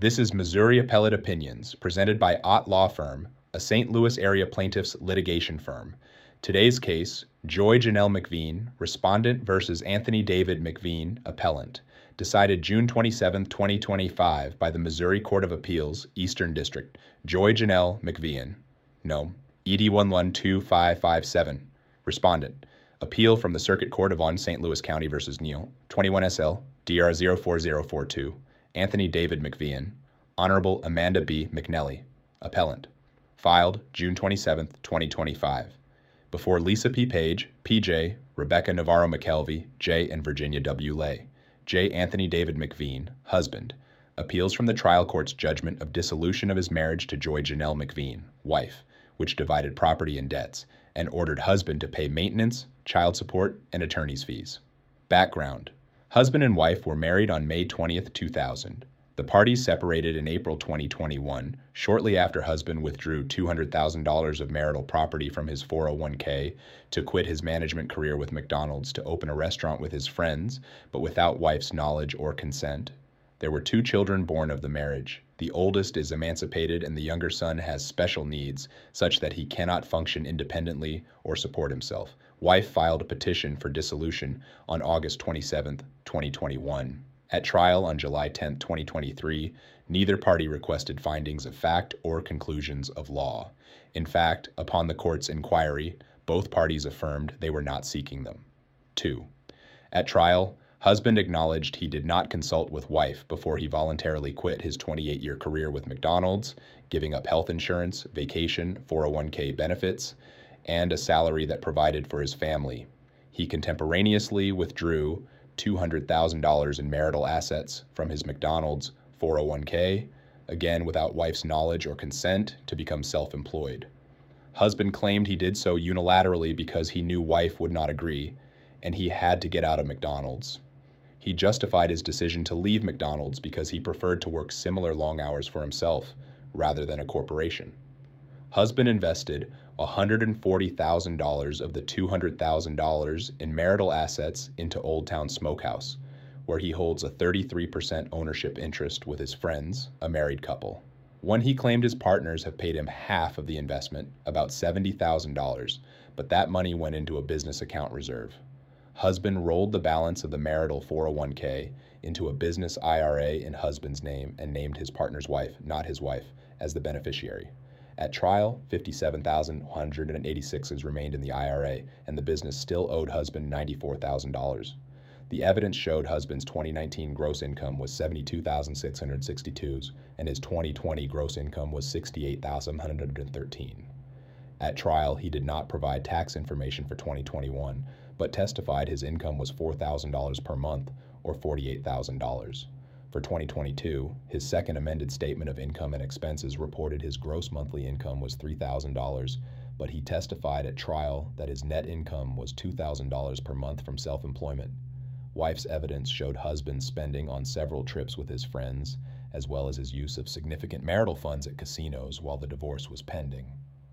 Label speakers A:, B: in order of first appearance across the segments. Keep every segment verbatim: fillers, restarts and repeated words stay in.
A: This is Missouri Appellate Opinions, presented by Ott Law Firm, a Saint Louis area plaintiffs litigation firm. Today's case, Joy Janelle McVeen, respondent versus Anthony David McVeen, appellant, decided June twenty-seventh, twenty twenty-five by the Missouri Court of Appeals, Eastern District. Joy Janelle McVeen, no, E D one one two five five seven, respondent. Appeal from the Circuit Court of one Saint Louis County versus Neal, twenty-one S L, D R zero four zero four two. Anthony David McVeen, Honorable Amanda B. McNelly, appellant. Filed June twenty-seventh, twenty twenty-five. Before Lisa P. Page, P J, Rebecca Navarro McKelvey, J. and Virginia W. Lay. J. Anthony David McVeen, husband. Appeals from the trial court's judgment of dissolution of his marriage to Joy Janelle McVeen, wife, which divided property and debts, and ordered husband to pay maintenance, child support, and attorney's fees. Background. Husband and wife were married on May twentieth, two thousand. The parties separated in April twenty twenty-one, shortly after husband withdrew two hundred thousand dollars of marital property from his four oh one k to quit his management career with McDonald's to open a restaurant with his friends, but without wife's knowledge or consent. There were two children born of the marriage. The oldest is emancipated and the younger son has special needs, such that he cannot function independently or support himself. Wife filed a petition for dissolution on August twenty-seventh, twenty twenty-one. At trial on July tenth, twenty twenty-three, neither party requested findings of fact or conclusions of law. In fact, upon the court's inquiry, both parties affirmed they were not seeking them. Two. At trial, husband acknowledged he did not consult with wife before he voluntarily quit his twenty-eight-year career with McDonald's, giving up health insurance, vacation, four oh one k benefits, and a salary that provided for his family. He contemporaneously withdrew two hundred thousand dollars in marital assets from his McDonald's four oh one k, again without wife's knowledge or consent, to become self-employed. Husband claimed he did so unilaterally because he knew wife would not agree, and he had to get out of McDonald's. He justified his decision to leave McDonald's because he preferred to work similar long hours for himself rather than a corporation. Husband invested one hundred forty thousand dollars of the two hundred thousand dollars in marital assets into Old Town Smokehouse, where he holds a thirty-three percent ownership interest with his friends, a married couple. When he claimed his partners have paid him half of the investment, about seventy thousand dollars, but that money went into a business account reserve. Husband rolled the balance of the marital four oh one k into a business I R A in husband's name and named his partner's wife, not his wife, as the beneficiary. At trial, fifty-seven thousand one hundred eighty-six dollars remained in the I R A, and the business still owed husband ninety-four thousand dollars. The evidence showed husband's twenty nineteen gross income was seventy-two thousand six hundred sixty-two dollars, and his twenty twenty gross income was sixty-eight thousand one hundred thirteen dollars. At trial, he did not provide tax information for twenty twenty-one, but testified his income was four thousand dollars per month, or forty-eight thousand dollars. For twenty twenty-two, his second amended statement of income and expenses reported his gross monthly income was three thousand dollars, but he testified at trial that his net income was two thousand dollars per month from self-employment. Wife's evidence showed husband spending on several trips with his friends, as well as his use of significant marital funds at casinos while the divorce was pending.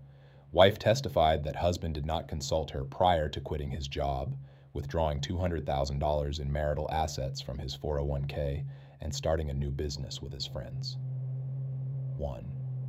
A: Wife testified that husband did not consult her prior to quitting his job, withdrawing two hundred thousand dollars in marital assets from his four oh one k and starting a new business with his friends. One.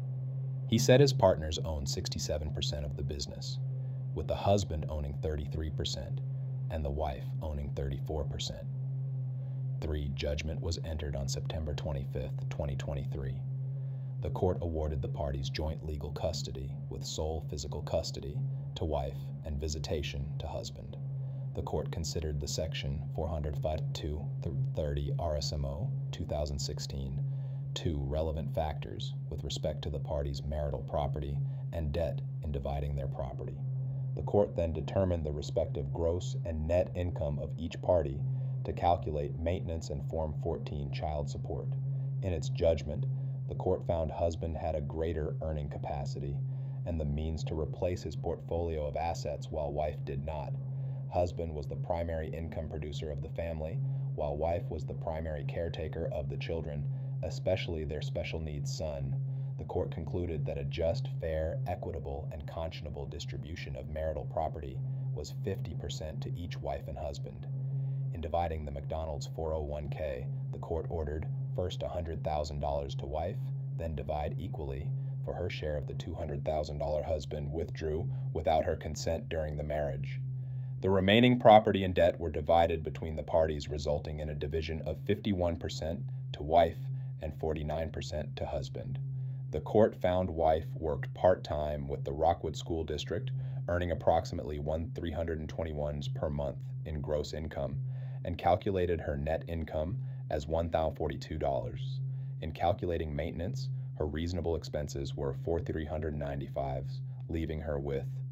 A: He said his partners owned sixty-seven percent of the business, with the husband owning thirty-three percent and the wife owning thirty-four percent. Three. Judgment was entered on September twenty-fifth, twenty twenty-three. The court awarded the parties joint legal custody with sole physical custody to wife and visitation to husband. The court considered the section four fifty-two thirty R S M O two thousand sixteen two relevant factors with respect to the parties' marital property and debt in dividing their property. The court then determined the respective gross and net income of each party to calculate maintenance and Form fourteen child support. In its judgment, the court found husband had a greater earning capacity and the means to replace his portfolio of assets while wife did not. Husband was the primary income producer of the family, while wife was the primary caretaker of the children, especially their special needs son. The court concluded that a just, fair, equitable, and conscionable distribution of marital property was fifty percent to each wife and husband. In dividing the McDonald's four oh one k, the court ordered First one hundred thousand dollars to wife, then divide equally, for her share of the two hundred thousand dollars husband withdrew without her consent during the marriage. The remaining property and debt were divided between the parties, resulting in a division of fifty-one percent to wife and forty-nine percent to husband. The court found wife worked part-time with the Rockwood School District, earning approximately one thousand three hundred twenty-one dollars per month in gross income, and calculated her net income as one thousand forty-two dollars. In calculating maintenance, her reasonable expenses were four thousand three hundred ninety-five dollars, leaving her with